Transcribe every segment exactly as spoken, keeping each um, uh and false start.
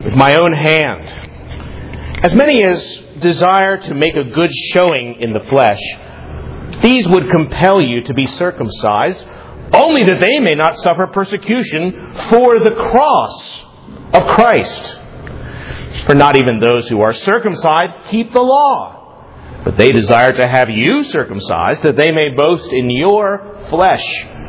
with my own hand. As many as desire to make a good showing in the flesh, these would compel you to be circumcised, only that they may not suffer persecution for the cross of Christ. For not even those who are circumcised keep the law, but they desire to have you circumcised, that they may boast in your flesh.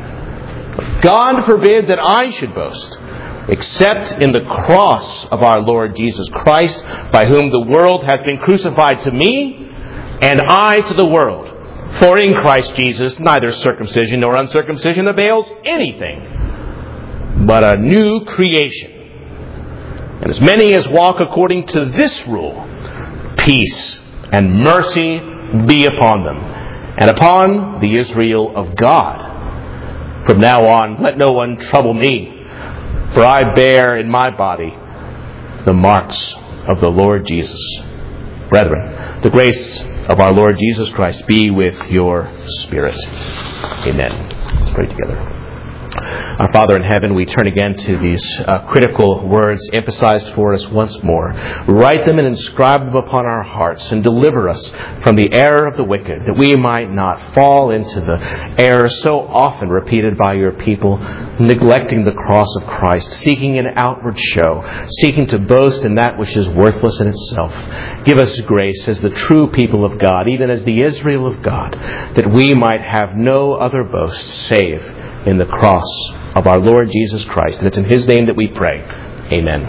God forbid that I should boast, except in the cross of our Lord Jesus Christ, by whom the world has been crucified to me, and I to the world. For in Christ Jesus neither circumcision nor uncircumcision avails anything, but a new creation. And as many as walk according to this rule, peace and mercy be upon them, and upon the Israel of God. From now on, let no one trouble me, for I bear in my body the marks of the Lord Jesus. Brethren, the grace of our Lord Jesus Christ be with your spirit. Amen. Let's pray together. Our Father in heaven, we turn again to these uh, critical words emphasized for us once more. Write them and inscribe them upon our hearts, and deliver us from the error of the wicked, that we might not fall into the error so often repeated by your people, neglecting the cross of Christ, seeking an outward show, seeking to boast in that which is worthless in itself. Give us grace as the true people of God, even as the Israel of God, that we might have no other boast save in the cross of our Lord Jesus Christ. And it's in His name that we pray. Amen.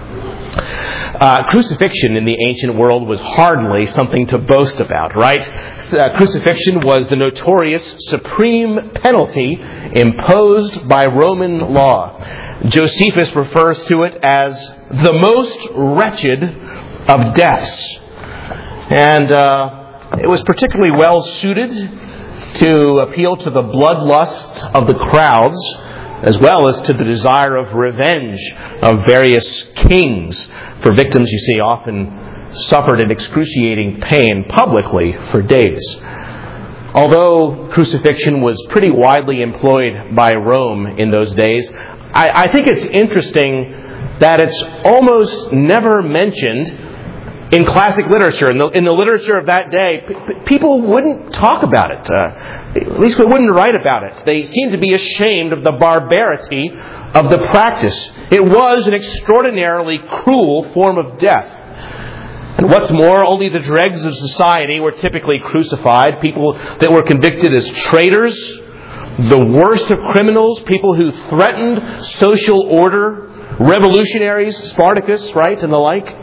Uh, crucifixion in the ancient world was hardly something to boast about, right? Uh, crucifixion was the notorious supreme penalty imposed by Roman law. Josephus refers to it as the most wretched of deaths. And uh, it was particularly well suited to appeal to the bloodlust of the crowds, as well as to the desire of revenge of various kings. For victims, you see, often suffered an excruciating pain publicly for days. Although crucifixion was pretty widely employed by Rome in those days, I, I think it's interesting that it's almost never mentioned in classic literature. In the, in the literature of that day, p- people wouldn't talk about it. Uh, at least they wouldn't write about it. They seemed to be ashamed of the barbarity of the practice. It was an extraordinarily cruel form of death. And what's more, only the dregs of society were typically crucified. People that were convicted as traitors, the worst of criminals, people who threatened social order, revolutionaries, Spartacus, right, and the like.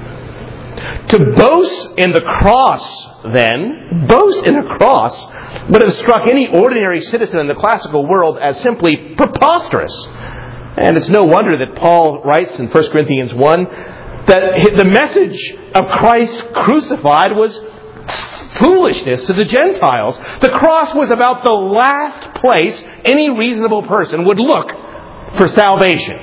To boast in the cross, then, boast in a cross, would have struck any ordinary citizen in the classical world as simply preposterous. And it's no wonder that Paul writes in First Corinthians one that the message of Christ crucified was foolishness to the Gentiles. The cross was about the last place any reasonable person would look for salvation.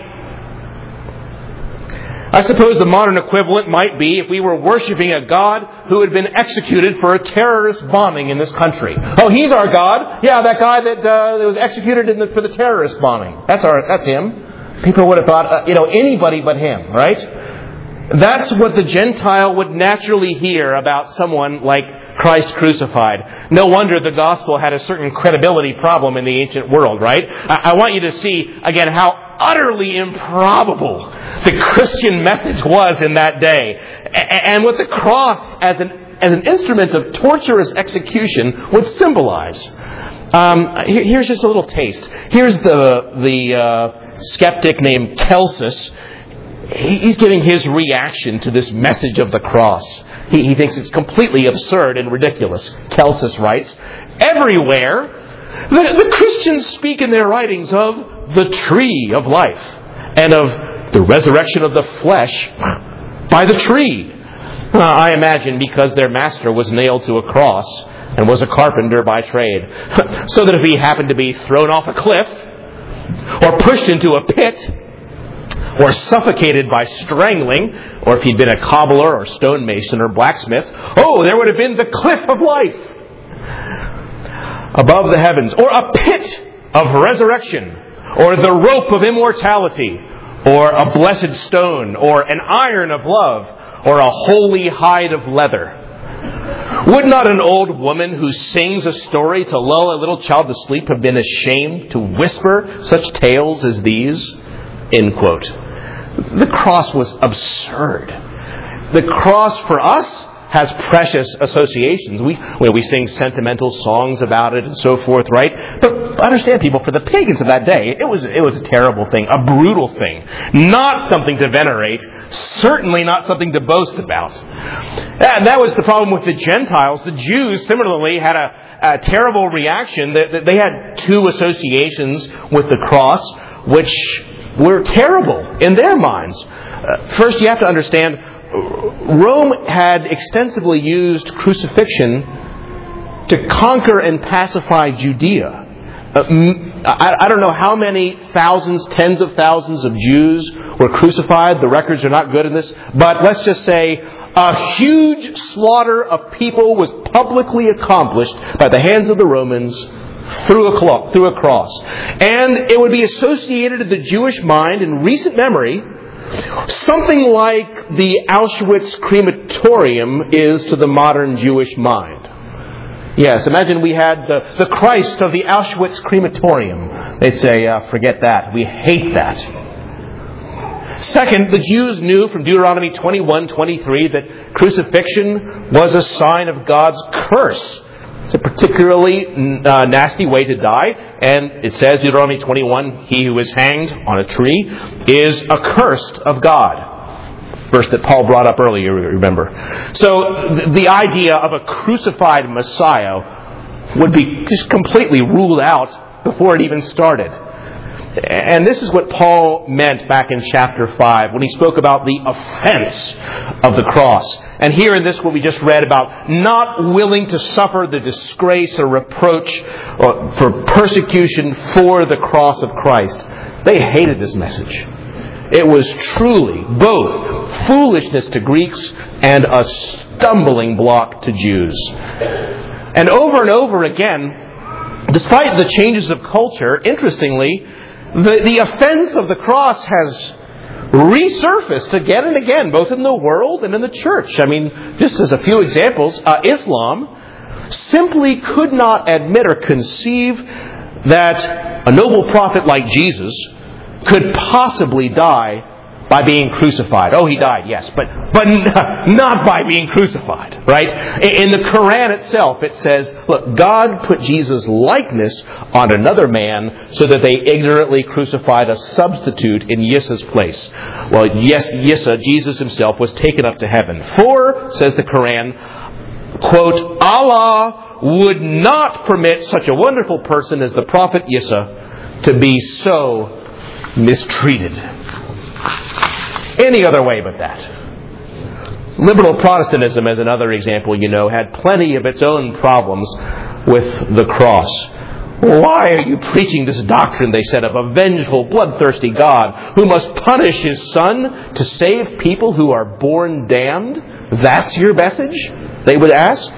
I suppose the modern equivalent might be if we were worshiping a God who had been executed for a terrorist bombing in this country. Oh, he's our God. Yeah, that guy that, uh, that was executed in the, for the terrorist bombing. That's our. That's him. People would have thought, uh, you know, anybody but him, right? That's what the Gentile would naturally hear about someone like Christ crucified. No wonder the gospel had a certain credibility problem in the ancient world, right? I, I want you to see, again, how utterly improbable the Christian message was in that day. And what the cross as an as an instrument of torturous execution would symbolize. Um, here, here's just a little taste. Here's the, the uh, skeptic named Celsus. He, he's giving his reaction to this message of the cross. He, he thinks it's completely absurd and ridiculous. Celsus writes, everywhere the, the Christians speak in their writings of the tree of life and of the resurrection of the flesh by the tree. Uh, I imagine because their master was nailed to a cross and was a carpenter by trade, so that if he happened to be thrown off a cliff or pushed into a pit or suffocated by strangling, or if he'd been a cobbler or stonemason or blacksmith, oh, there would have been the cliff of life above the heavens, or a pit of resurrection, or the rope of immortality, or a blessed stone, or an iron of love, or a holy hide of leather? Would not an old woman who sings a story to lull a little child to sleep have been ashamed to whisper such tales as these? End quote. The cross was absurd. The cross for us has precious associations. We we sing sentimental songs about it and so forth, right? But understand, people, for the pagans of that day, it was it was a terrible thing, a brutal thing, not something to venerate, certainly not something to boast about. And that was the problem with the Gentiles. The Jews similarly had a, a terrible reaction. That they had two associations with the cross, which were terrible in their minds. Uh, first, you have to understand, Rome had extensively used crucifixion to conquer and pacify Judea. Uh, I, I don't know how many thousands, tens of thousands of Jews were crucified. The records are not good in this. But let's just say a huge slaughter of people was publicly accomplished by the hands of the Romans through a, cloth, through a cross. And it would be associated in the Jewish mind in recent memory something like the Auschwitz crematorium is to the modern Jewish mind. Yes, imagine we had the, the Christ of the Auschwitz crematorium. They'd say, uh, forget that. We hate that. Second, the Jews knew from Deuteronomy twenty-one twenty-three that crucifixion was a sign of God's curse. It's a particularly uh, nasty way to die. And it says, Deuteronomy twenty-one, he who is hanged on a tree is accursed of God. Verse that Paul brought up earlier, remember. So the idea of a crucified Messiah would be just completely ruled out before it even started. And this is what Paul meant back in chapter five when he spoke about the offense of the cross. And here in this, what we just read about not willing to suffer the disgrace or reproach or for persecution for the cross of Christ. They hated this message. It was truly both foolishness to Greeks and a stumbling block to Jews. And over and over again, despite the changes of culture, interestingly, The, the offense of the cross has resurfaced again and again, both in the world and in the church. I mean, just as a few examples, uh, Islam simply could not admit or conceive that a noble prophet like Jesus could possibly die by being crucified. Oh, he died, yes, but but not by being crucified, right? In the Quran itself, it says, look, God put Jesus' likeness on another man so that they ignorantly crucified a substitute in Yissa's place. Well, yes, Yissa, Jesus himself, was taken up to heaven. For, says the Quran, quote, Allah would not permit such a wonderful person as the prophet Yissa to be so mistreated. Any other way but that. Liberal Protestantism, as another example, you know, had plenty of its own problems with the cross. Why are you preaching this doctrine, they said, of a vengeful, bloodthirsty God who must punish his Son to save people who are born damned? That's your message? They would ask.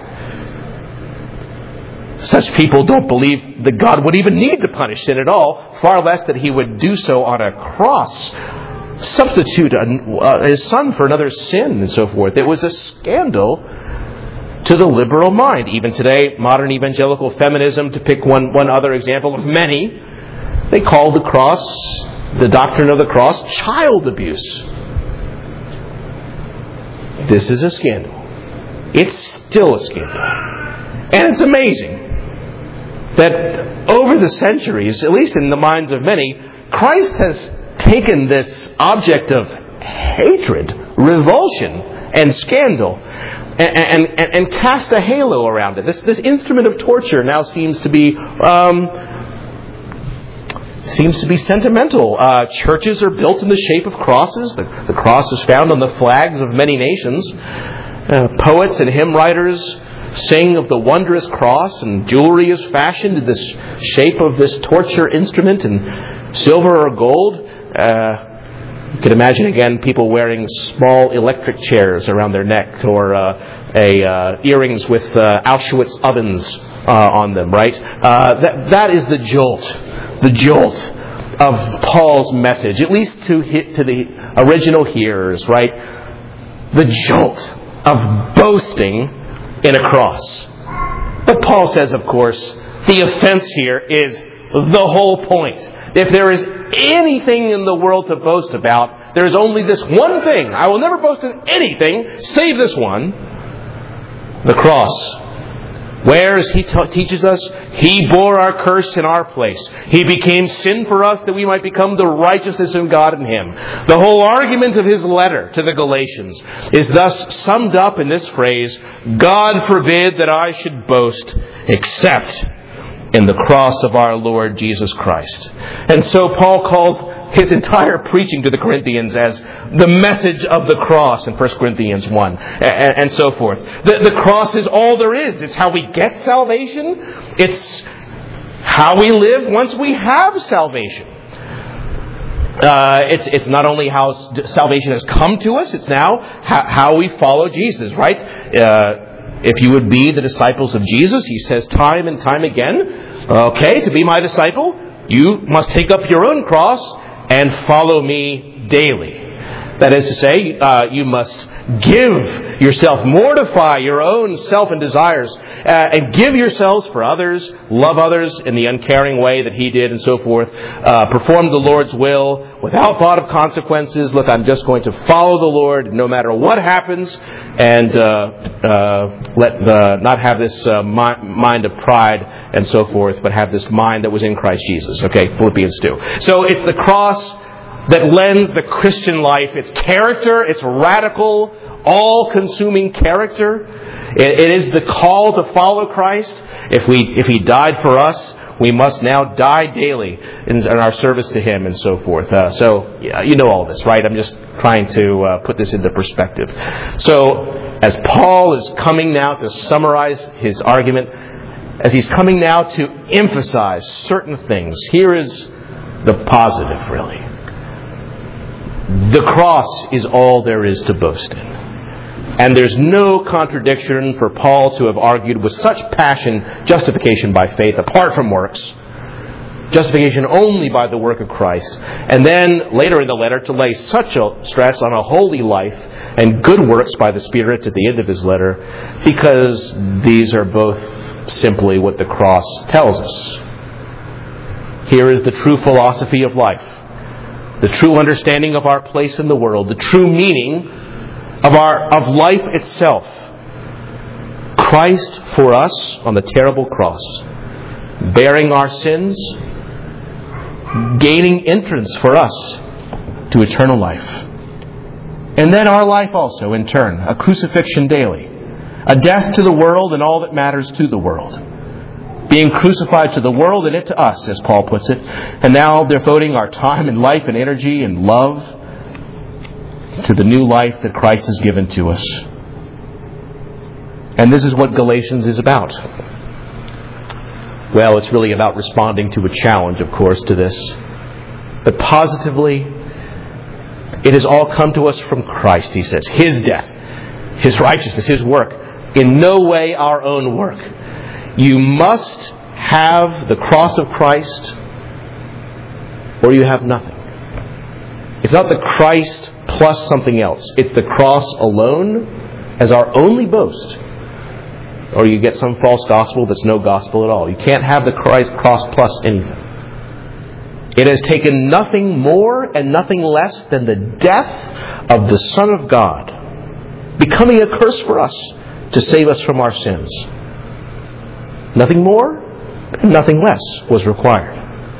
Such people don't believe that God would even need to punish sin at all, far less that he would do so on a cross. Substitute uh, his Son for another sin and so forth. It was a scandal to the liberal mind. Even today, modern evangelical feminism, to pick one, one other example of many, they call the cross, the doctrine of the cross, child abuse. This is a scandal. It's still a scandal. And it's amazing that over the centuries, at least in the minds of many, Christ has taken this object of hatred, revulsion, and scandal and, and, and, and cast a halo around it. This, this instrument of torture now seems to be um, seems to be sentimental. Uh, churches are built in the shape of crosses. The, the cross is found on the flags of many nations. Uh, poets and hymn writers sing of the wondrous cross, and jewelry is fashioned in this shape of this torture instrument in silver or gold. Uh, you can imagine again people wearing small electric chairs around their neck, or uh, a uh, earrings with uh, Auschwitz ovens uh, on them. Right? Uh, that that is the jolt, the jolt of Paul's message, at least to to the original hearers, right? The jolt of boasting in a cross. But Paul says, of course, the offense here is the whole point. If there is anything in the world to boast about, there is only this one thing. I will never boast in anything save this one, the cross. Where, as he t- teaches us, He bore our curse in our place. He became sin for us that we might become the righteousness of God in Him. The whole argument of his letter to the Galatians is thus summed up in this phrase, God forbid that I should boast except in the cross of our Lord Jesus Christ. And so Paul calls his entire preaching to the Corinthians as the message of the cross in First Corinthians one, and, and so forth. The, the cross is all there is. It's how we get salvation. It's how we live once we have salvation. Uh, it's, it's not only how salvation has come to us, it's now how, how we follow Jesus, right? Uh, If you would be the disciples of Jesus, he says time and time again, okay, to be my disciple, you must take up your own cross and follow me daily. That is to say, uh, you must give yourself, mortify your own self and desires, uh, and give yourselves for others, love others in the uncaring way that he did and so forth, uh, perform the Lord's will without thought of consequences. Look, I'm just going to follow the Lord no matter what happens, and uh, uh, let the, not have this uh, mi- mind of pride and so forth, but have this mind that was in Christ Jesus. Okay, Philippians two. So it's the cross that lends the Christian life its character, its radical, all-consuming character. It, it is the call to follow Christ. If we, if He died for us, we must now die daily in, in our service to Him and so forth. Uh, so, yeah, you know all this, right? I'm just trying to uh, put this into perspective. So, as Paul is coming now to summarize his argument, as he's coming now to emphasize certain things, here is the positive, really. The cross is all there is to boast in. And there's no contradiction for Paul to have argued with such passion justification by faith apart from works. Justification only by the work of Christ. And then later in the letter to lay such a stress on a holy life and good works by the Spirit at the end of his letter, because these are both simply what the cross tells us. Here is the true philosophy of life. The true understanding of our place in the world, the true meaning of our of life itself. Christ for us on the terrible cross, bearing our sins, gaining entrance for us to eternal life. And then our life also, in turn, a crucifixion daily, a death to the world and all that matters to the world. Being crucified to the world and it to us, as Paul puts it. And now devoting our time and life and energy and love to the new life that Christ has given to us. And this is what Galatians is about. Well, it's really about responding to a challenge, of course, to this. But positively, it has all come to us from Christ, he says. His death, His righteousness, His work. In no way our own work. You must have the cross of Christ, or you have nothing. It's not the Christ plus something else. It's the cross alone as our only boast. Or you get some false gospel that's no gospel at all. You can't have the Christ cross plus anything. It has taken nothing more and nothing less than the death of the Son of God, becoming a curse for us to save us from our sins. Nothing more and nothing less was required.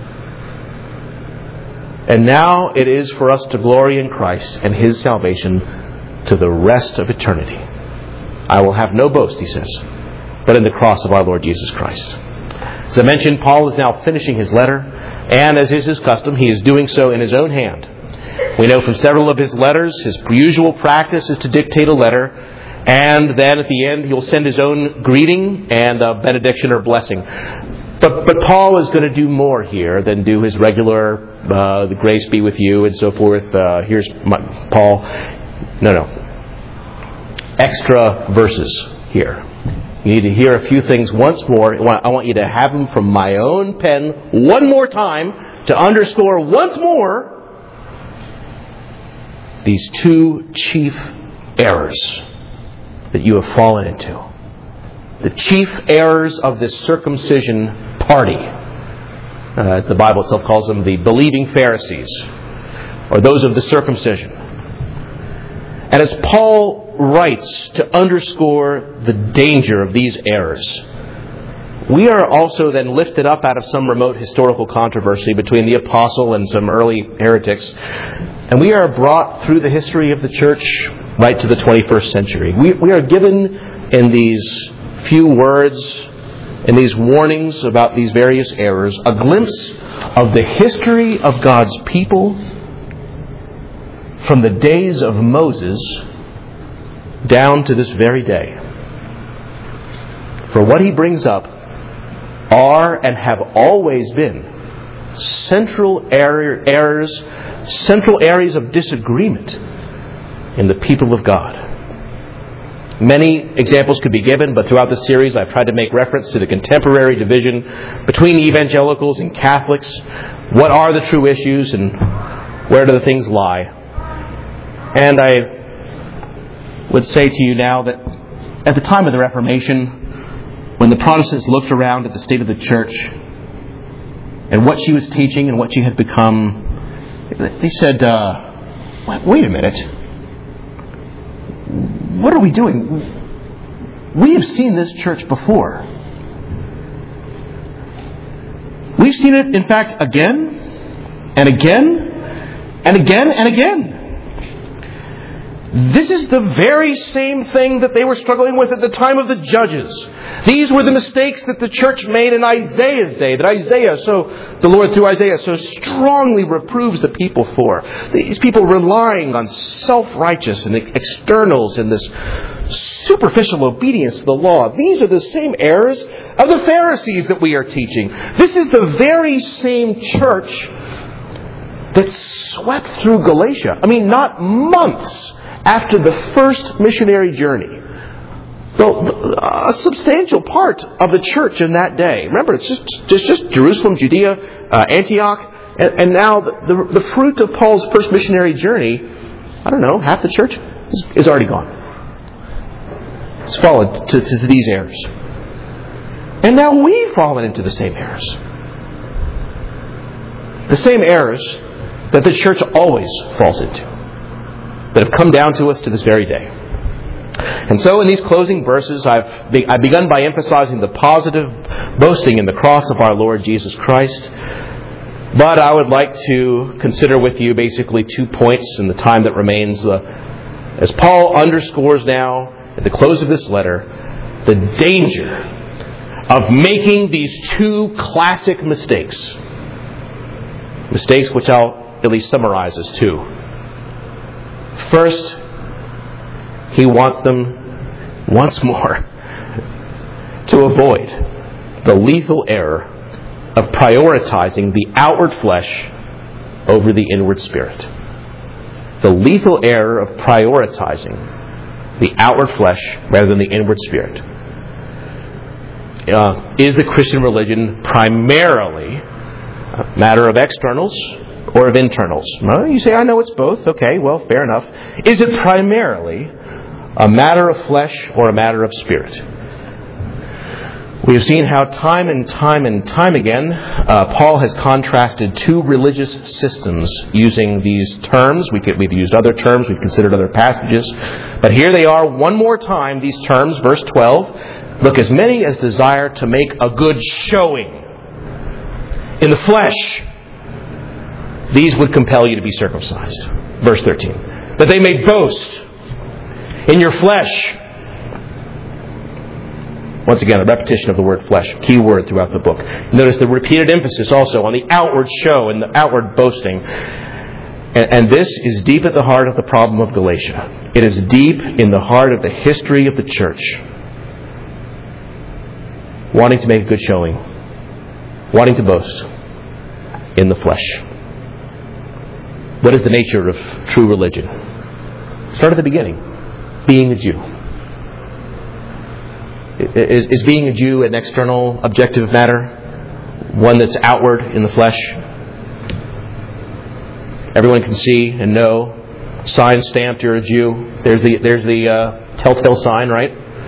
And now it is for us to glory in Christ and His salvation to the rest of eternity. I will have no boast, he says, but in the cross of our Lord Jesus Christ. As I mentioned, Paul is now finishing his letter, and as is his custom, he is doing so in his own hand. We know from several of his letters, his usual practice is to dictate a letter, and then at the end, he'll send his own greeting and a benediction or blessing. But but Paul is going to do more here than do his regular, uh, the grace be with you and so forth. Uh, here's my, Paul. No, no. Extra verses here. You need to hear a few things once more. I want you to have them from my own pen one more time to underscore once more these two chief errors that you have fallen into. The chief errors of this circumcision party, uh, as the Bible itself calls them, the believing Pharisees, or those of the circumcision. And as Paul writes to underscore the danger of these errors, we are also then lifted up out of some remote historical controversy between the apostle and some early heretics, and we are brought through the history of the church right to the twenty-first century. We, we are given in these few words, in these warnings about these various errors, a glimpse of the history of God's people from the days of Moses down to this very day. For what he brings up are and have always been central error, errors, central areas of disagreement in the people of God. Many examples could be given, but throughout this series I've tried to make reference to the contemporary division between evangelicals and Catholics. What are the true issues and where do the things lie? And I would say to you now that at the time of the Reformation, when the Protestants looked around at the state of the church and what she was teaching and what she had become, they said, uh, wait a minute. What are we doing? We have seen this church before. We've seen it, in fact, again and again and again and again. This is the very same thing that they were struggling with at the time of the judges. These were the mistakes that the church made in Isaiah's day, that Isaiah, so the Lord through Isaiah so strongly reproves the people for. These people relying on self-righteous and externals and this superficial obedience to the law. These are the same errors of the Pharisees that we are teaching. This is the very same church that swept through Galatia. I mean, not months after the first missionary journey. So, a substantial part of the church in that day. Remember, it's just it's just Jerusalem, Judea, uh, Antioch, and, and now the, the, the fruit of Paul's first missionary journey, I don't know, half the church is, is already gone. It's fallen to, to, to these errors. And now we've fallen into the same errors. The same errors that the church always falls into, that have come down to us to this very day. And so in these closing verses, I've, be, I've begun by emphasizing the positive boasting in the cross of our Lord Jesus Christ. But I would like to consider with you basically two points in the time that remains. Uh, as Paul underscores now at the close of this letter, the danger of making these two classic mistakes. Mistakes which I'll at least summarize as two. First, he wants them once more to avoid the lethal error of prioritizing the outward flesh over the inward spirit. The lethal error of prioritizing the outward flesh rather than the inward spirit. Uh, is the Christian religion primarily a matter of externals or of internals? Well, you say, I know it's both. Okay, well, fair enough. Is it primarily a matter of flesh or a matter of spirit? We have seen how time and time and time again, uh, Paul has contrasted two religious systems using these terms. We could, we've used other terms, we've considered other passages. But here they are one more time, these terms, verse twelve. Look, as many as desire to make a good showing in the flesh, these would compel you to be circumcised. Verse thirteen. That they may boast in your flesh. Once again, a repetition of the word flesh, key word throughout the book. Notice the repeated emphasis also on the outward show and the outward boasting. And, and this is deep at the heart of the problem of Galatia. It is deep in the heart of the history of the church. Wanting to make a good showing. Wanting to boast in the flesh. What is the nature of true religion? Start at the beginning. Being a Jew. Is, is being a Jew an external, objective matter? One that's outward in the flesh? Everyone can see and know. Sign stamped, you're a Jew. There's the there's the uh, telltale sign, right?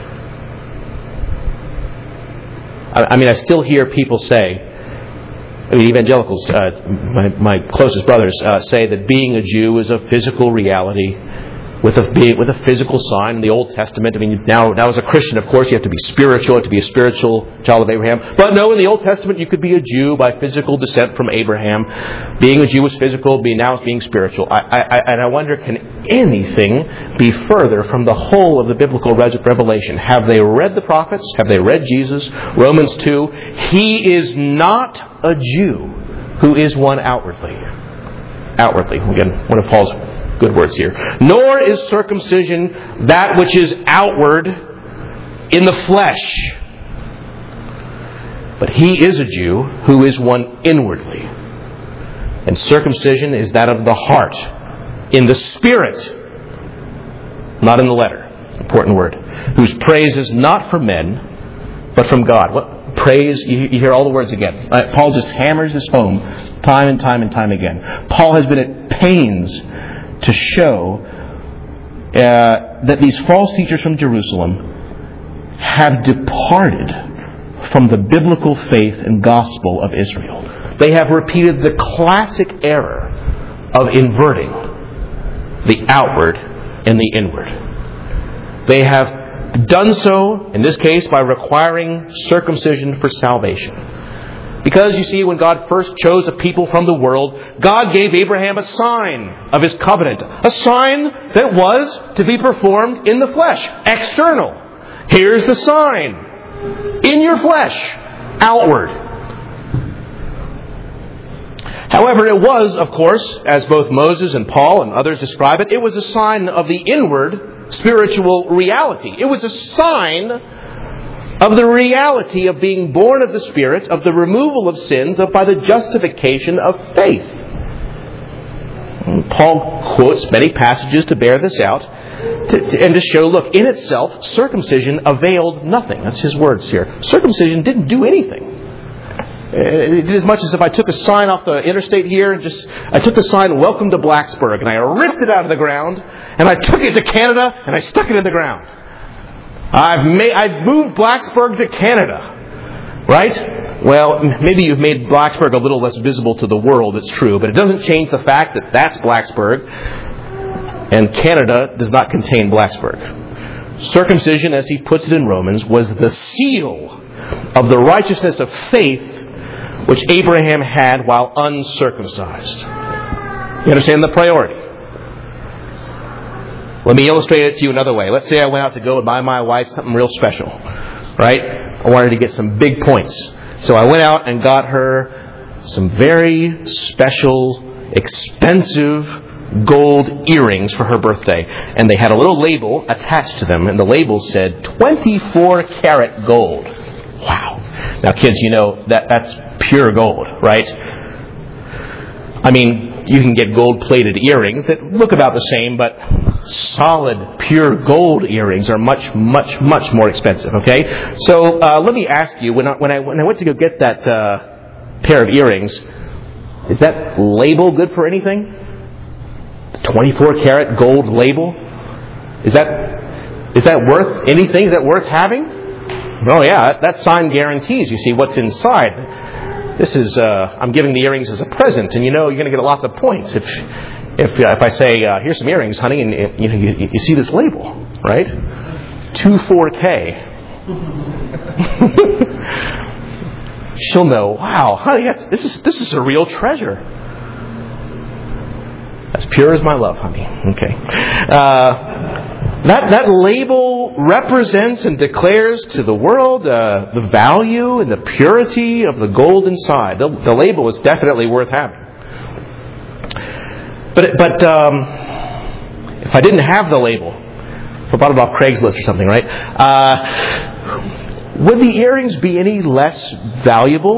I, I mean, I still hear people say, I mean, evangelicals, uh, my, my closest brothers, uh, say that being a Jew is a physical reality with a with a physical sign. In the Old Testament, I mean, now, now as a Christian, of course, you have to be spiritual, you have to be a spiritual child of Abraham. But no, in the Old Testament, you could be a Jew by physical descent from Abraham. Being a Jew was physical, being now is being spiritual. I, I, and I wonder, can anything be further from the whole of the biblical revelation? Have they read the prophets? Have they read Jesus? Romans two, he is not a Jew who is one outwardly. Outwardly. Again, one of Paul's good words here. Nor is circumcision that which is outward in the flesh. But he is a Jew who is one inwardly. And circumcision is that of the heart, in the spirit, not in the letter. Important word. Whose praise is not from men, but from God. What praise? You, you hear all the words again. Uh, Paul just hammers this home time and time and time again. Paul has been at pains to show uh, that these false teachers from Jerusalem have departed from the biblical faith and gospel of Israel. They have repeated the classic error of inverting the outward and the inward. They have done so, in this case, by requiring circumcision for salvation. Because, you see, when God first chose a people from the world, God gave Abraham a sign of His covenant. A sign that was to be performed in the flesh. External. Here's the sign. In your flesh. Outward. However, it was, of course, as both Moses and Paul and others describe it, it was a sign of the inward spiritual reality. It was a sign of the reality of being born of the Spirit, of the removal of sins, of by the justification of faith. And Paul quotes many passages to bear this out, to, to, and to show, look, in itself, circumcision availed nothing. That's his words here. Circumcision didn't do anything. It did as much as if I took a sign off the interstate here, and just I took the sign, "Welcome to Blacksburg," and I ripped it out of the ground, and I took it to Canada, and I stuck it in the ground. I've made, I've moved Blacksburg to Canada, right? Well, maybe you've made Blacksburg a little less visible to the world, it's true, but it doesn't change the fact that that's Blacksburg, and Canada does not contain Blacksburg. Circumcision, as he puts it in Romans, was the seal of the righteousness of faith which Abraham had while uncircumcised. You understand the priority? Let me illustrate it to you another way. Let's say I went out to go and buy my wife something real special, right? I wanted to get some big points. So I went out and got her some very special, expensive gold earrings for her birthday. And they had a little label attached to them, and the label said twenty-four karat gold. Wow. Now, kids, you know, that that's pure gold, right? I mean, you can get gold-plated earrings that look about the same, but solid, pure gold earrings are much, much, much more expensive, okay? So, uh, let me ask you, when I, when I, when I went to go get that uh, pair of earrings, is that label good for anything? The twenty-four karat gold label? Is that, is that worth anything? Is that worth having? Oh yeah, that, that sign guarantees, you see, what's inside. This is, uh, I'm giving the earrings as a present, and you know you're going to get lots of points if if uh, if I say, uh, here's some earrings, honey, and uh, you know you, you see this label, right? two four K. She'll know, wow, honey, that's, this is this is a real treasure. As pure as my love, honey. Okay. Uh, That that label represents and declares to the world uh, the value and the purity of the gold inside. The, the label is definitely worth having. But but um, if I didn't have the label, if I bought it off Craigslist or something, right? Uh, would the earrings be any less valuable?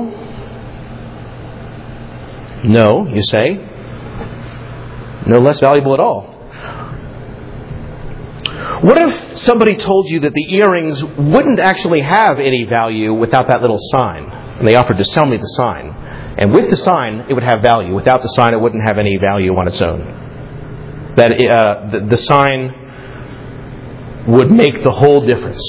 No, you say. No less valuable at all. What if somebody told you that the earrings wouldn't actually have any value without that little sign? And they offered to sell me the sign. And with the sign, it would have value. Without the sign, it wouldn't have any value on its own. That uh, the, the sign would make the whole difference.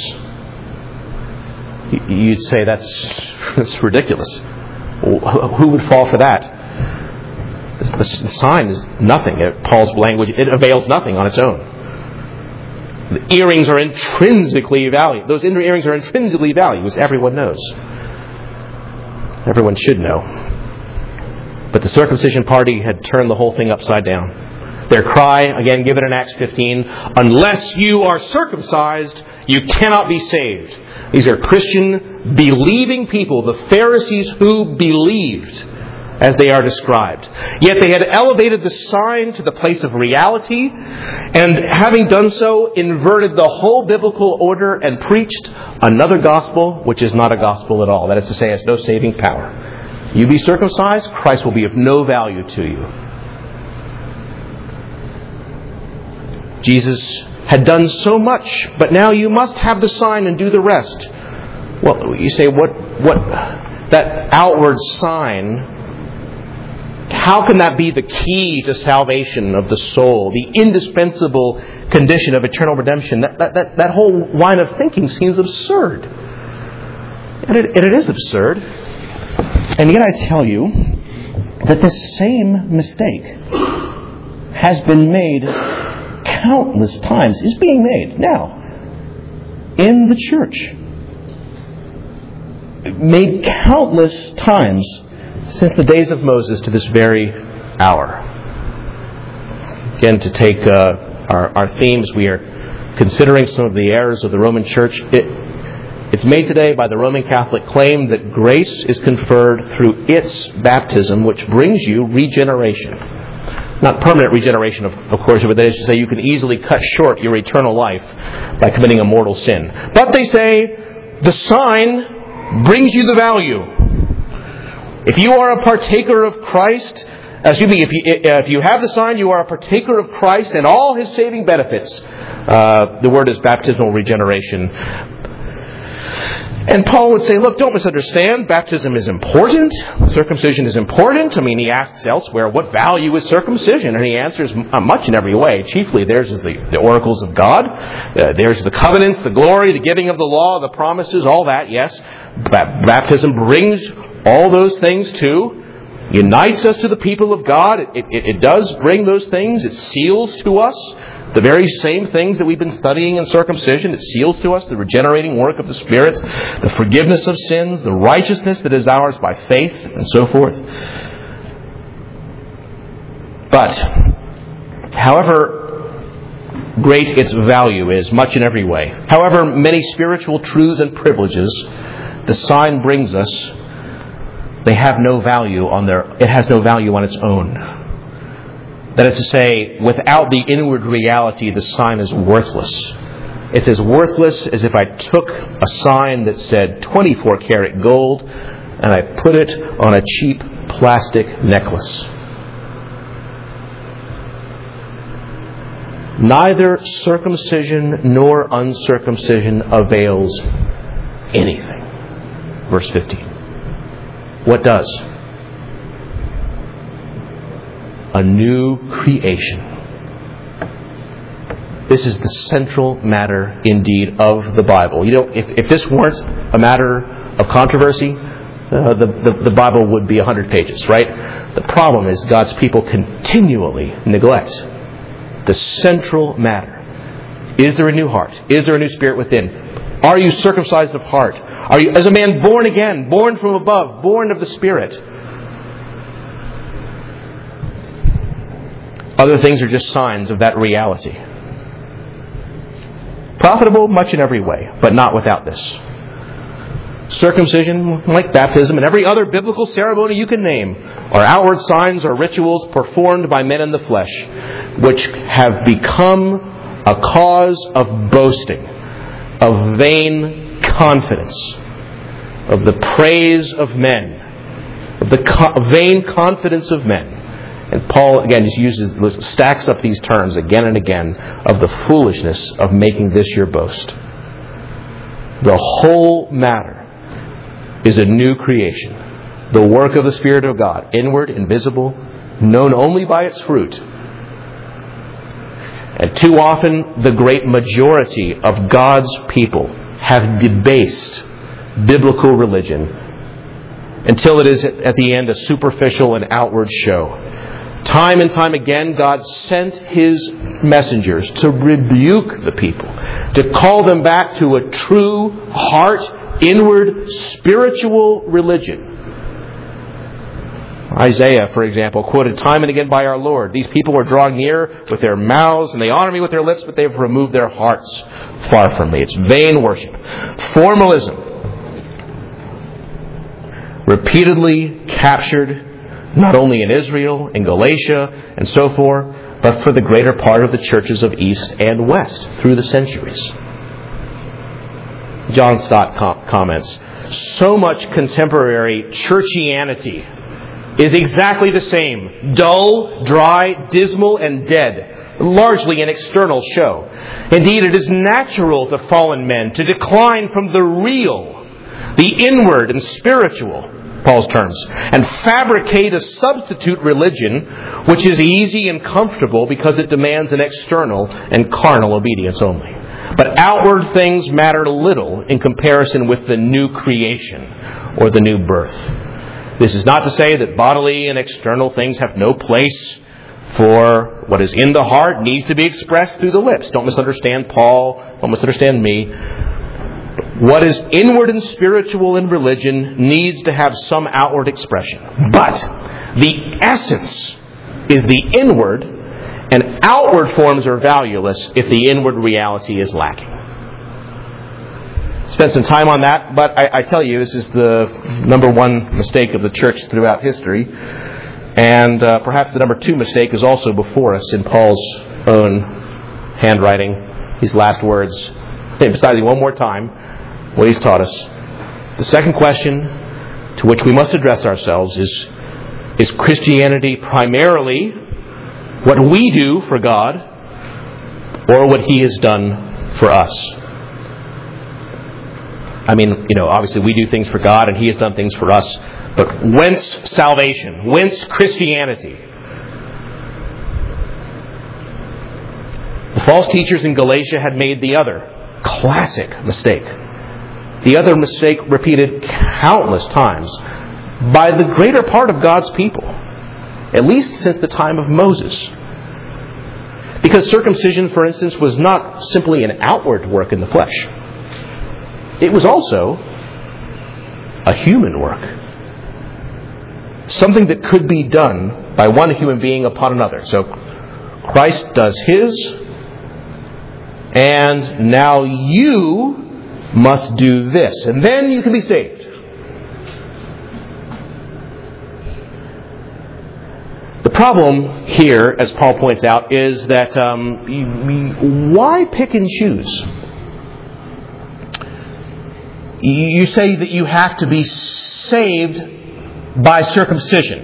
You'd say, that's, that's ridiculous. Who would fall for that? The, the, the sign is nothing. Paul's language, it avails nothing on its own. The earrings are intrinsically valued. Those earrings are intrinsically valued, as everyone knows. Everyone should know. But the circumcision party had turned the whole thing upside down. Their cry, again given in Acts fifteen, unless you are circumcised, you cannot be saved. These are Christian, believing people, the Pharisees who believed, as they are described. Yet they had elevated the sign to the place of reality, and having done so, inverted the whole biblical order and preached another gospel, which is not a gospel at all. That is to say, has no saving power. You be circumcised, Christ will be of no value to you. Jesus had done so much, but now you must have the sign and do the rest. Well, you say, what, what, that outward sign, how can that be the key to salvation of the soul, the indispensable condition of eternal redemption? That, that, that, that whole line of thinking seems absurd. And it, and it is absurd. And yet I tell you that this same mistake has been made countless times, is being made now in the church. Made countless times since the days of Moses to this very hour. Again, to take uh, our, our themes, we are considering some of the errors of the Roman Church. It, it's made today by the Roman Catholic claim that grace is conferred through its baptism, which brings you regeneration. Not permanent regeneration, of, of course, but that is to say you can easily cut short your eternal life by committing a mortal sin. But they say the sign brings you the value. If you are a partaker of Christ, excuse me, if you, if you have the sign, you are a partaker of Christ and all His saving benefits. Uh, the word is baptismal regeneration. And Paul would say, look, don't misunderstand. Baptism is important. Circumcision is important. I mean, he asks elsewhere, what value is circumcision? And he answers much in every way. Chiefly, theirs is the, the oracles of God. Uh, there's the covenants, the glory, the giving of the law, the promises, all that, yes. Ba- baptism brings all those things too. Unites us to the people of God. It, it, it does bring those things. It seals to us the very same things that we've been studying in circumcision. It seals to us the regenerating work of the Spirit, the forgiveness of sins, the righteousness that is ours by faith, and so forth. But, however great its value is, much in every way, however many spiritual truths and privileges the sign brings us, they have no value on their, it has no value on its own. That is to say, without the inward reality, the sign is worthless. It's as worthless as if I took a sign that said twenty-four karat gold and I put it on a cheap plastic necklace. Neither circumcision nor uncircumcision avails anything. Verse fifteen. What does? A new creation. This is the central matter, indeed, of the Bible. You know, if, if this weren't a matter of controversy, uh, the, the, the Bible would be one hundred pages, right? The problem is God's people continually neglect the central matter. Is there a new heart? Is there a new spirit within? Are you circumcised of heart? Are you, as a man born again, born from above, born of the Spirit? Other things are just signs of that reality. Profitable much in every way, but not without this. Circumcision, like baptism and every other biblical ceremony you can name, are outward signs or rituals performed by men in the flesh, which have become a cause of boasting, of vain confidence, of the praise of men, of the co- vain confidence of men. And Paul, again, just uses, stacks up these terms again and again of the foolishness of making this your boast. The whole matter is a new creation. The work of the Spirit of God, inward, invisible, known only by its fruit. And too often, the great majority of God's people have debased biblical religion until it is at the end a superficial and outward show. Time and time again, God sent His messengers to rebuke the people, to call them back to a true heart, inward, spiritual religion. Isaiah, for example, quoted time and again by our Lord, "These people are drawing near with their mouths, and they honor me with their lips, but they have removed their hearts far from me." It's vain worship. Formalism. Repeatedly captured, not only in Israel, in Galatia, and so forth, but for the greater part of the churches of East and West through the centuries. John Stott com- comments, "So much contemporary churchianity is exactly the same. Dull, dry, dismal, and dead. Largely an external show. Indeed, it is natural to fallen men to decline from the real, the inward and spiritual, Paul's terms, and fabricate a substitute religion which is easy and comfortable because it demands an external and carnal obedience only. But outward things matter little in comparison with the new creation or the new birth." This is not to say that bodily and external things have no place, for what is in the heart needs to be expressed through the lips. Don't misunderstand Paul. Don't misunderstand me. What is inward and spiritual in religion needs to have some outward expression. But the essence is the inward, and outward forms are valueless if the inward reality is lacking. Spent some time on that, but I, I tell you, this is the number one mistake of the church throughout history. And uh, perhaps the number two mistake is also before us in Paul's own handwriting. His last words, emphasizing one more time what he's taught us. The second question to which we must address ourselves is, is Christianity primarily what we do for God or what He has done for us? I mean, you know, obviously we do things for God and He has done things for us. But whence salvation? Whence Christianity? The false teachers in Galatia had made the other classic mistake. The other mistake repeated countless times by the greater part of God's people, at least since the time of Moses. Because circumcision, for instance, was not simply an outward work in the flesh. It was also a human work. Something that could be done by one human being upon another. So Christ does His, and now you must do this, and then you can be saved. The problem here, as Paul points out, is that um, why pick and choose? You say that you have to be saved by circumcision.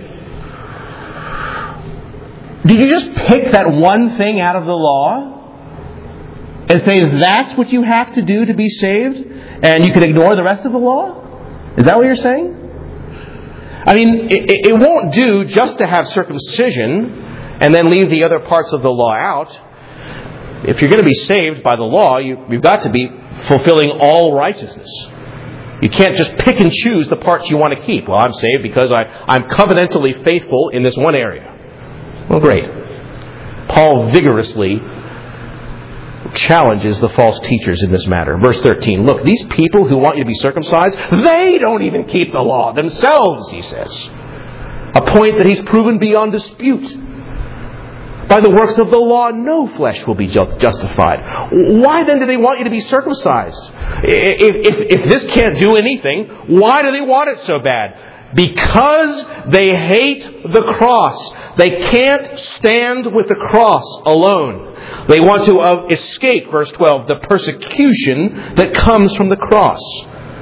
Did you just pick that one thing out of the law and say that's what you have to do to be saved, and you can ignore the rest of the law? Is that what you're saying? I mean, it, it won't do just to have circumcision and then leave the other parts of the law out. If you're going to be saved by the law, you, you've got to be fulfilling all righteousness. You can't just pick and choose the parts you want to keep. Well, I'm saved because I, I'm covenantally faithful in this one area. Well, great. Paul vigorously challenges the false teachers in this matter. Verse thirteen, look, these people who want you to be circumcised, they don't even keep the law themselves, he says. A point that he's proven beyond dispute. By the works of the law, no flesh will be justified. Why then do they want you to be circumcised? If, if, if this can't do anything, why do they want it so bad? Because they hate the cross. They can't stand with the cross alone. They want to uh, escape, verse twelve, the persecution that comes from the cross.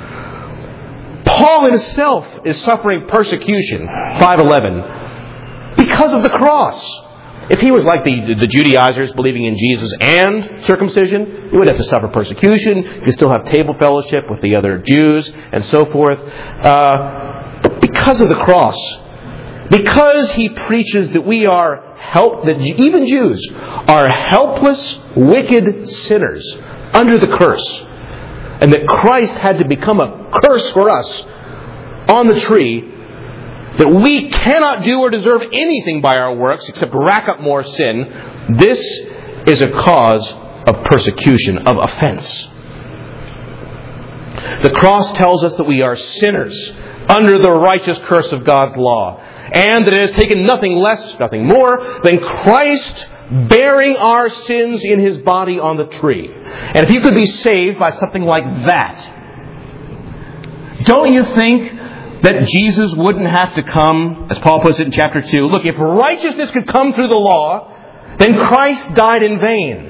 Paul himself is suffering persecution. five eleven. Because of the cross. If he was like the, the Judaizers, believing in Jesus and circumcision, he would have to suffer persecution. He could still have table fellowship with the other Jews and so forth. Uh, but because of the cross, because he preaches that we are help, that even Jews are helpless, wicked sinners under the curse, and that Christ had to become a curse for us on the tree, that we cannot do or deserve anything by our works except rack up more sin, this is a cause of persecution, of offense. The cross tells us that we are sinners under the righteous curse of God's law, and that it has taken nothing less, nothing more than Christ bearing our sins in His body on the tree. And if you could be saved by something like that, don't you think that Jesus wouldn't have to come, as Paul puts it in chapter two, look, if righteousness could come through the law, then Christ died in vain.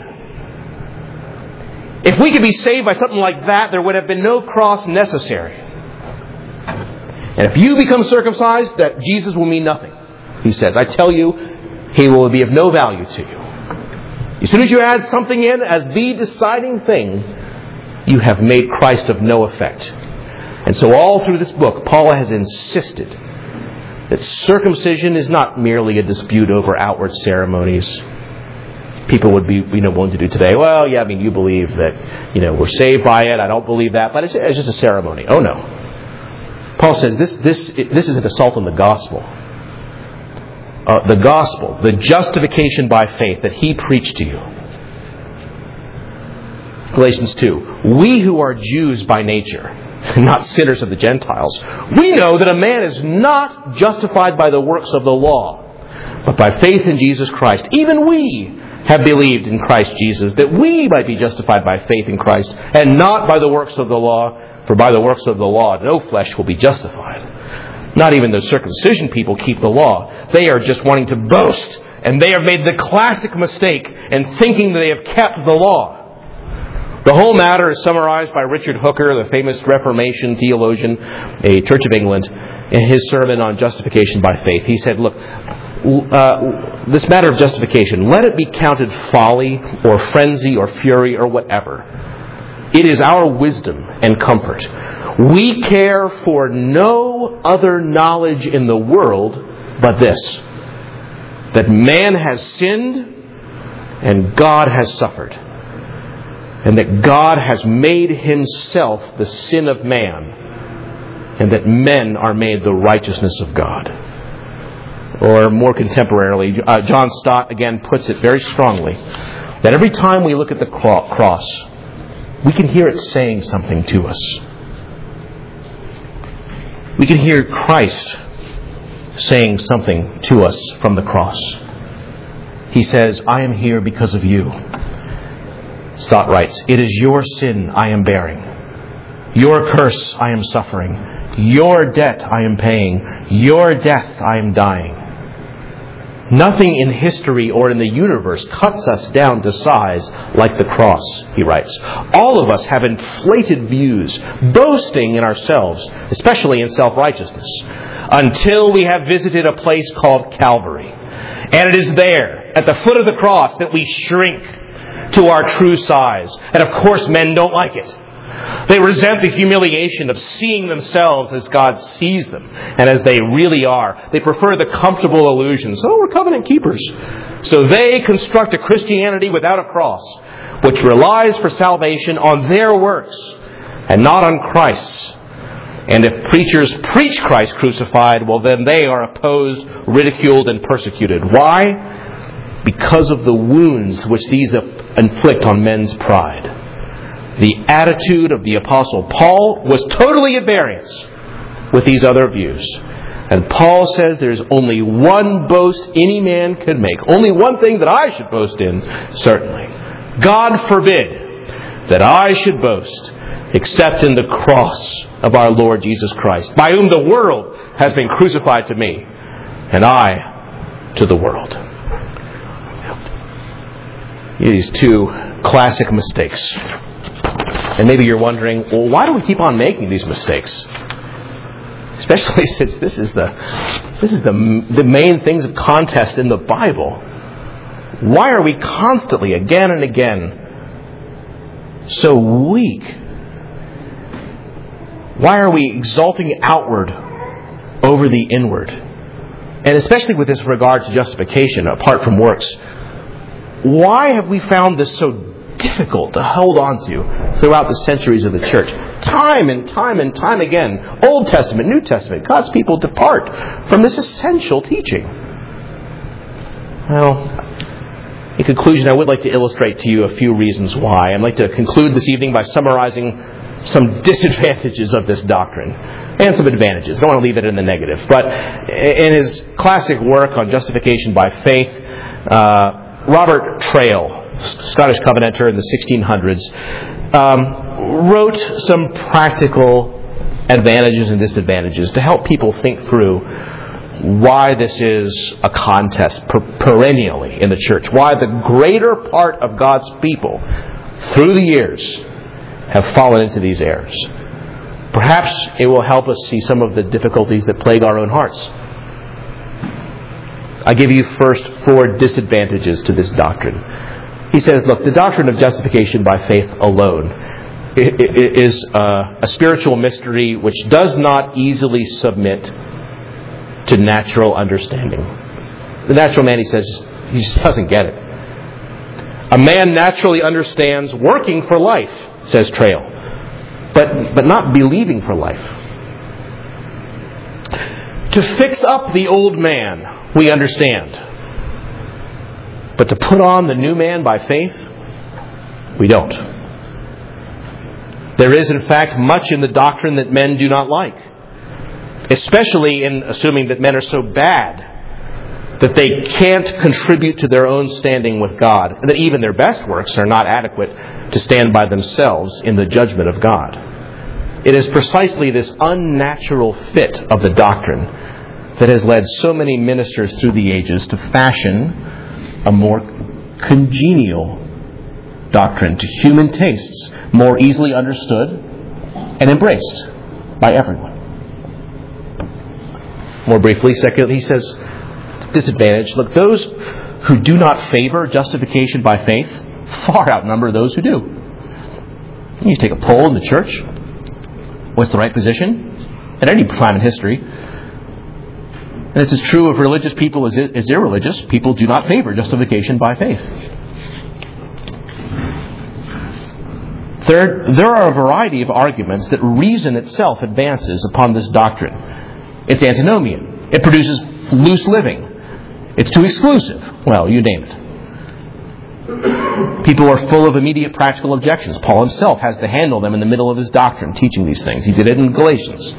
If we could be saved by something like that, there would have been no cross necessary. And if you become circumcised, that Jesus will mean nothing. He says, I tell you, He will be of no value to you. As soon as you add something in as the deciding thing, you have made Christ of no effect. And so all through this book, Paul has insisted that circumcision is not merely a dispute over outward ceremonies. People would be, you know, willing to do today. Well, yeah, I mean, you believe that, you know, we're saved by it. I don't believe that, but it's, it's just a ceremony. Oh no. Paul says this, this, this is an assault on the gospel. Uh, the gospel, the justification by faith that He preached to you. Galatians two. We who are Jews by nature, not sinners of the Gentiles, we know that a man is not justified by the works of the law, but by faith in Jesus Christ. Even we have believed in Christ Jesus, that we might be justified by faith in Christ, and not by the works of the law, for by the works of the law no flesh will be justified. Not even the circumcision people keep the law. They are just wanting to boast, and they have made the classic mistake in thinking that they have kept the law. The whole matter is summarized by Richard Hooker, the famous Reformation theologian, a Church of England, in his sermon on justification by faith. He said, look, uh, this matter of justification, let it be counted folly or frenzy or fury or whatever. It is our wisdom and comfort. We care for no other knowledge in the world but this, that man has sinned and God has suffered. And that God has made Himself the sin of man, and that men are made the righteousness of God. Or more contemporarily, uh, John Stott again puts it very strongly, that every time we look at the cross, we can hear it saying something to us. We can hear Christ saying something to us from the cross. He says, I am here because of you. Stott writes, it is your sin I am bearing. Your curse I am suffering. Your debt I am paying. Your death I am dying. Nothing in history or in the universe cuts us down to size like the cross, he writes. All of us have inflated views, boasting in ourselves, especially in self-righteousness, until we have visited a place called Calvary. And it is there, at the foot of the cross, that we shrink to our true size. And of course, men don't like it. They resent the humiliation of seeing themselves as God sees them and as they really are. They prefer the comfortable illusions. Oh, we're covenant keepers. So they construct a Christianity without a cross, which relies for salvation on their works and not on Christ's. And if preachers preach Christ crucified, well, then they are opposed, ridiculed, and persecuted. Why? Because of the wounds which these inflict on men's pride. The attitude of the Apostle Paul was totally at variance with these other views. And Paul says there's only one boast any man can make. Only one thing that I should boast in, certainly. God forbid that I should boast except in the cross of our Lord Jesus Christ, by whom the world has been crucified to me, and I to the world. These two classic mistakes. And maybe you're wondering, well, why do we keep on making these mistakes? especially since this is the this is the the main things of contest in the Bible. Why are we constantly, again and again, so weak? Why are we exalting outward over the inward? And especially with this regard to justification, apart from works, why have we found this so difficult to hold on to throughout the centuries of the church? Time and time and time again, Old Testament, New Testament, God's people depart from this essential teaching. Well, in conclusion, I would like to illustrate to you a few reasons why. I'd like to conclude this evening by summarizing some disadvantages of this doctrine and some advantages. I don't want to leave it in the negative. But in his classic work on justification by faith, uh, Robert Traill, Scottish Covenanter in the sixteen hundreds, um, wrote some practical advantages and disadvantages to help people think through why this is a contest per- perennially in the church. Why the greater part of God's people through the years have fallen into these errors. Perhaps it will help us see some of the difficulties that plague our own hearts. I give you first four disadvantages to this doctrine. He says, look, the doctrine of justification by faith alone is a spiritual mystery which does not easily submit to natural understanding. The natural man, he says, he just doesn't get it. A man naturally understands working for life, says Traill, but, but not believing for life. To fix up the old man, we understand. But to put on the new man by faith, we don't. There is, in fact, much in the doctrine that men do not like, especially in assuming that men are so bad that they can't contribute to their own standing with God, and that even their best works are not adequate to stand by themselves in the judgment of God. It is precisely this unnatural fit of the doctrine that has led so many ministers through the ages to fashion a more congenial doctrine to human tastes, more easily understood and embraced by everyone. More briefly, secondly, he says, disadvantage. Look, those who do not favor justification by faith far outnumber those who do. You take a poll in the church. What's the right position? At any time in history. And it's as true of religious people as, as irreligious. People do not favor justification by faith. Third, there are a variety of arguments that reason itself advances upon this doctrine. It's antinomian. It produces loose living. It's too exclusive. Well, you name it. People are full of immediate practical objections. Paul himself has to handle them in the middle of his doctrine, teaching these things. He did it in Galatians.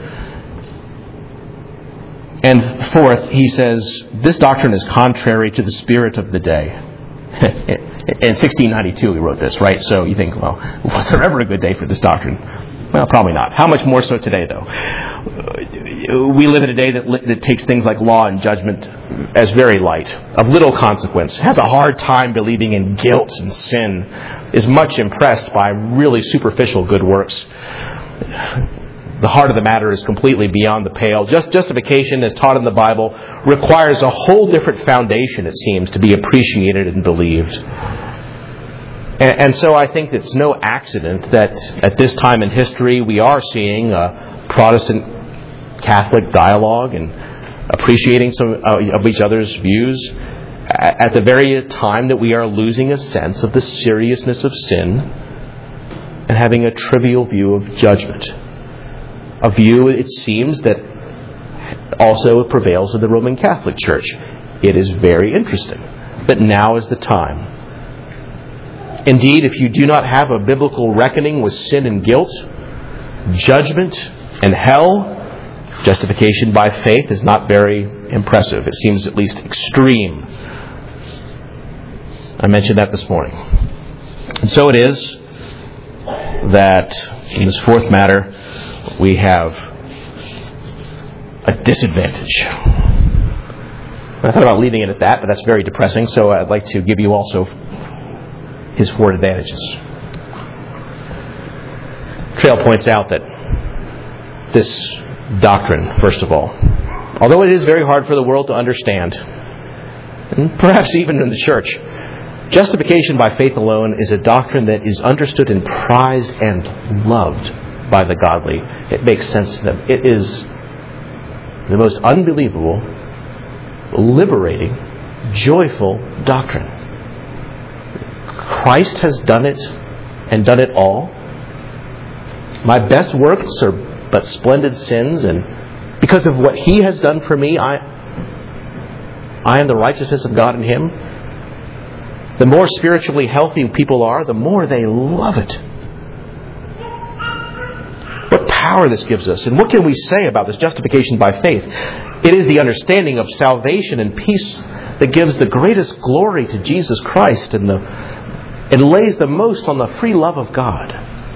And fourth, he says, this doctrine is contrary to the spirit of the day. In sixteen ninety-two he wrote this, right? So you think, well, was there ever a good day for this doctrine? Well, probably not. How much more so today, though? We live in a day that, that takes things like law and judgment as very light, of little consequence, has a hard time believing in guilt and sin, is much impressed by really superficial good works. The heart of the matter is completely beyond the pale. Just justification, as taught in the Bible, requires a whole different foundation, it seems, to be appreciated and believed. And, and so I think it's no accident that at this time in history we are seeing a Protestant Catholic dialogue and appreciating some of each other's views at the very time that we are losing a sense of the seriousness of sin and having a trivial view of judgment. A view, it seems, that also prevails in the Roman Catholic Church. It is very interesting. But now is the time. Indeed, if you do not have a biblical reckoning with sin and guilt, judgment and hell, justification by faith is not very impressive. It seems at least extreme. I mentioned that this morning. And so it is that in this fourth matter, we have a disadvantage. I thought about leaving it at that, but that's very depressing, so I'd like to give you also his four advantages. Traill points out that this doctrine, first of all. Although it is very hard for the world to understand, and perhaps even in the church, justification by faith alone is a doctrine that is understood and prized and loved by the godly. It makes sense to them. It is the most unbelievable, liberating, joyful doctrine. Christ has done it and done it all. My best works are but splendid sins, and because of what He has done for me, I, I am the righteousness of God in Him. The more spiritually healthy people are, the more they love it. What power this gives us, and what can we say about this justification by faith? It is the understanding of salvation and peace that gives the greatest glory to Jesus Christ, and the it lays the most on the free love of God.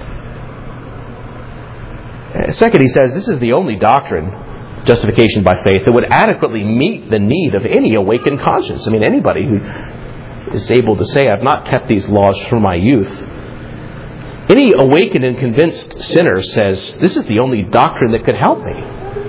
Second, he says, this is the only doctrine, justification by faith, that would adequately meet the need of any awakened conscience. I mean, anybody who is able to say, I've not kept these laws from my youth. Any awakened and convinced sinner says, this is the only doctrine that could help me.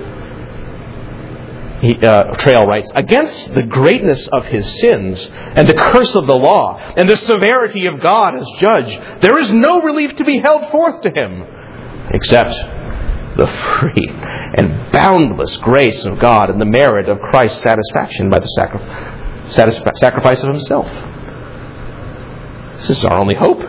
He, uh, Trail writes, against the greatness of his sins and the curse of the law and the severity of God as judge, there is no relief to be held forth to him except the free and boundless grace of God and the merit of Christ's satisfaction by the sacri- satisf- sacrifice of Himself. This is our only hope.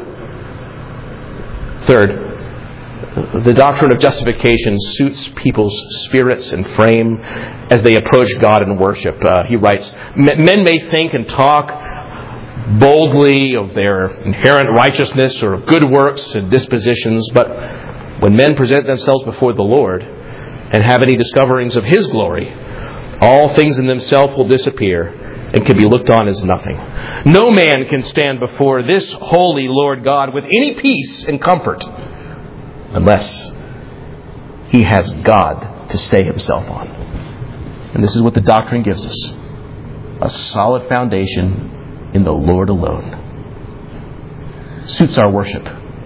Third, the doctrine of justification suits people's spirits and frame as they approach God in worship. Uh, he writes, men may think and talk boldly of their inherent righteousness or of good works and dispositions, but when men present themselves before the Lord and have any discoverings of His glory, all things in themselves will disappear and can be looked on as nothing. No man can stand before this holy Lord God with any peace and comfort unless he has God to stay himself on. And this is what the doctrine gives us. A solid foundation in the Lord alone. Suits our worship.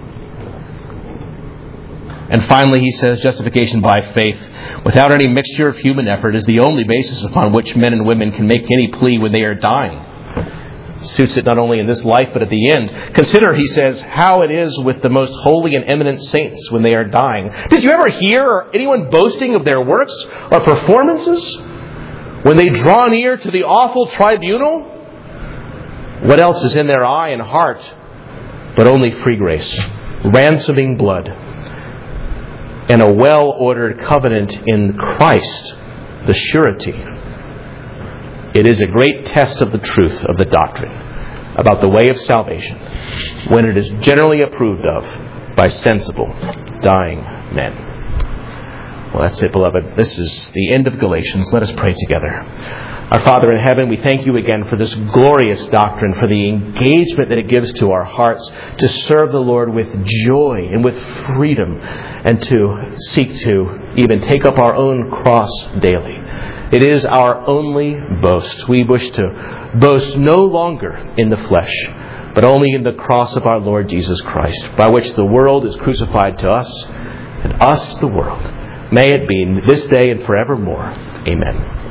And finally, he says, justification by faith, without any mixture of human effort, is the only basis upon which men and women can make any plea when they are dying. Suits it not only in this life, but at the end. Consider, he says, how it is with the most holy and eminent saints when they are dying. Did you ever hear anyone boasting of their works or performances? When they draw near to the awful tribunal, what else is in their eye and heart but only free grace, ransoming blood, and a well-ordered covenant in Christ, the surety. It is a great test of the truth of the doctrine about the way of salvation when it is generally approved of by sensible, dying men. Well, that's it, beloved. This is the end of Galatians. Let us pray together. Our Father in heaven, we thank You again for this glorious doctrine, for the engagement that it gives to our hearts to serve the Lord with joy and with freedom, and to seek to even take up our own cross daily. It is our only boast. We wish to boast no longer in the flesh, but only in the cross of our Lord Jesus Christ, by which the world is crucified to us, and us to the world. May it be this day and forevermore. Amen.